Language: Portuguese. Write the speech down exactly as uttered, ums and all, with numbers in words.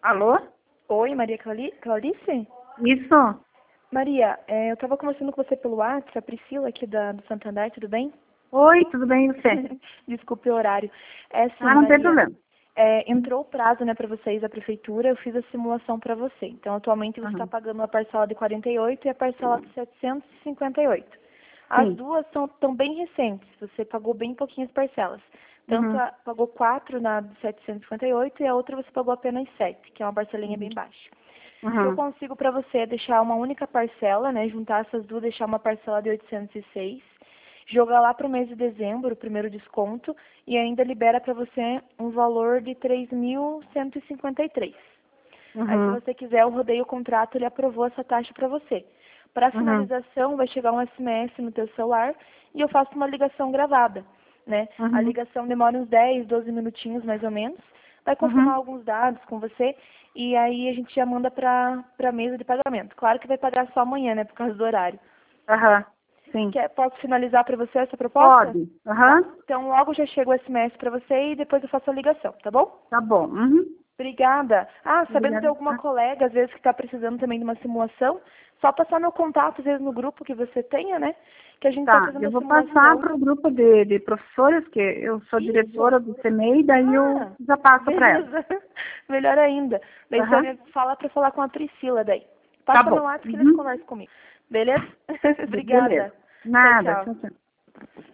Alô? Oi, Maria Clali- Clarice? Isso? Maria, é, eu estava conversando com você pelo WhatsApp, a Priscila aqui da, do Santander, tudo bem? Oi, tudo bem e você? Desculpe o horário. É assim, Ah, não tem Maria, problema. é, entrou o prazo, né, para vocês da prefeitura, eu fiz a simulação para você. Então, atualmente você está Aham. pagando a parcela de quarenta e oito e a parcela de setecentos e cinquenta e oito. As Sim. duas são tão bem recentes, você pagou bem pouquinhas parcelas. Tanto Uhum. a, pagou quatro na de setecentos e cinquenta e oito e a outra você pagou apenas sete, que é uma parcelinha Uhum. bem baixa. O que eu Uhum. consigo para você é deixar uma única parcela, né? Juntar essas duas, deixar uma parcela de oitocentos e seis, jogar lá para o mês de dezembro, o primeiro desconto, e ainda libera para você um valor de três mil cento e cinquenta e três. Aí, se Uhum. você quiser, eu rodei o contrato, ele aprovou essa taxa para você. Para Uhum. finalização, vai chegar um S M S no teu celular e eu faço uma ligação gravada, né? A Uhum. ligação demora uns dez, doze minutinhos, mais ou menos. Vai confirmar Uhum. alguns dados com você e aí a gente já manda para a mesa de pagamento. Claro que vai pagar só amanhã, né, por causa do horário. Aham. Sim. Quer, posso finalizar para você essa proposta? Pode. Tá. Aham. Então, logo já chega o S M S para você e depois eu faço a ligação, tá bom? Tá bom. Uhum. Obrigada. Ah, sabendo de Obrigada. alguma Ah, colega, às vezes, que está precisando também de uma simulação, só passar meu contato, às vezes, no grupo que você tenha, né? Que a gente está Tá. fazendo Eu a vou passar simulação. para o grupo de, de professores, que eu sou Isso. diretora do C M E I, daí eu Ah, já passo para ela. beleza. Melhor ainda. Daí você Aham. me fala para falar com a Priscila daí. Tá Passa meu bom. WhatsApp que eles Uhum. conversam comigo. Beleza? Be- Beleza. Obrigada. Tchau, Nada. tchau. Tchau, tchau.